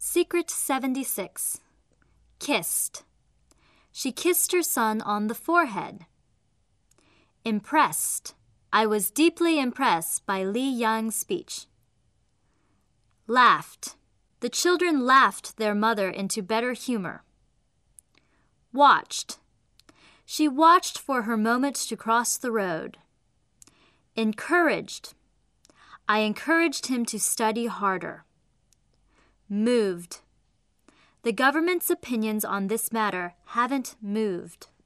Secret 76. Kissed. She kissed her son on the forehead. Impressed. I was deeply impressed by Li Yang's speech. Laughed. The children laughed their mother into better humor. Watched. She watched for her moment to cross the road. Encouraged. I encouraged him to study harder. Moved. The government's opinions on this matter haven't moved.